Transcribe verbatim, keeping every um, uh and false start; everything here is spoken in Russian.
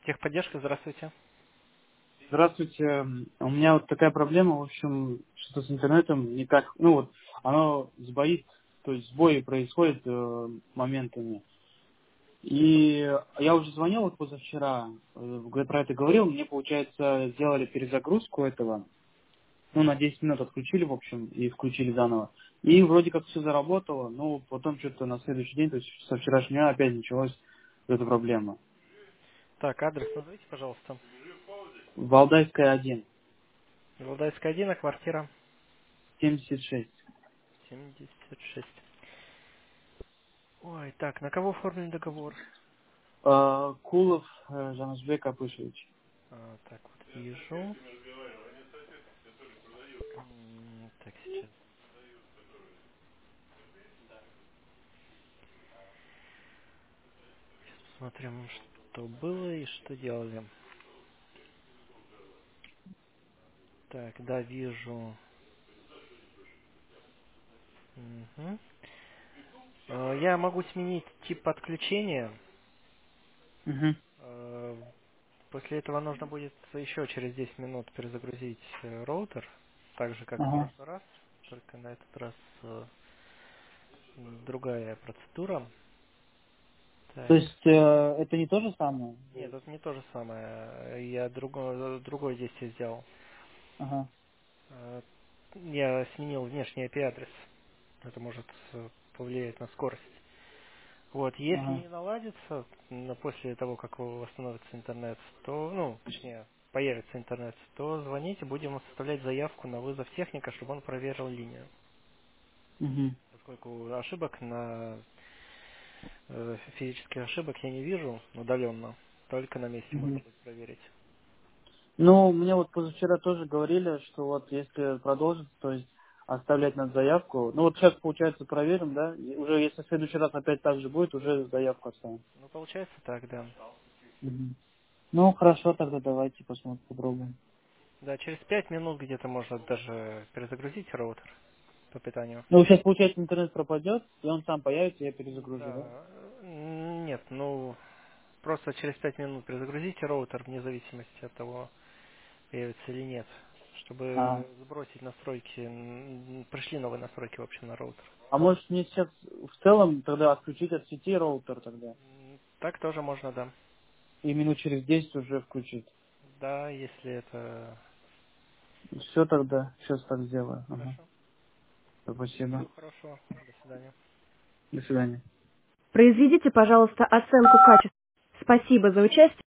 Техподдержка, здравствуйте. Здравствуйте. У меня вот такая проблема, в общем, что с интернетом никак, ну вот, оно сбоит, то есть сбои происходят э, моментами. И я уже звонил вот позавчера, э, г- про это говорил, мне, получается, сделали перезагрузку этого, ну, на десять минут отключили, в общем, и включили заново. И вроде как все заработало, но потом что-то на следующий день, то есть со вчерашнего дня опять началась эта проблема. Так, адрес назовите, пожалуйста. Валдайская один, Валдайская один, а квартира семьдесят шесть. семьдесят шесть. Ой, так, на кого оформлен договор? Э, Кулов э, Жаназбек Апышевич. А, так, вот вижу. М, Так, сейчас посмотрим, что было и что делали. Так, да, вижу. Мгм. Э, Я могу сменить тип подключения. Мгм. Э, После этого нужно будет еще через десять минут перезагрузить э, роутер, так же, как в Ага. прошлый раз, только на этот раз э, другая процедура. То Так. есть э, это не то же самое? Нет, это не то же самое. Я другое, другое действие сделал. Ага. Э, Я сменил внешний ай пи-адрес. Это может э, повлиять на скорость. Вот, если Ага. не наладится м, после того, как восстановится интернет, то, ну, точнее, появится интернет, то звоните, будем составлять заявку на вызов техника, чтобы он проверил линию. Мгм. Поскольку ошибок на э, физических ошибок я не вижу удаленно, только на месте можно Мгм. будет проверить. Ну, мне вот позавчера тоже говорили, что вот если продолжится, то есть оставлять надо заявку. Ну вот сейчас, получается, проверим, да? И уже если в следующий раз опять так же будет, уже заявку оставим. Ну, получается так, да. Мгм. Ну, хорошо, тогда давайте посмотрим, попробуем. Да, через пять минут где-то можно даже перезагрузить роутер по питанию. Ну, сейчас, получается, интернет пропадет, и он сам появится, я перезагружу, да? Да, э, нет, ну, просто через пять минут перезагрузите роутер вне зависимости от того, появится или нет, А, чтобы сбросить настройки, м, пришли новые настройки вообще на роутер. а может мне сейчас в целом тогда отключить от сети роутер тогда? М, Так тоже можно, да. И минут через десять уже включить. Да, если это Все тогда, сейчас так сделаю. Ага. хорошо. Спасибо. Всего хорошего. До свидания. До свидания. Произведите, пожалуйста, оценку качества. Спасибо за участие.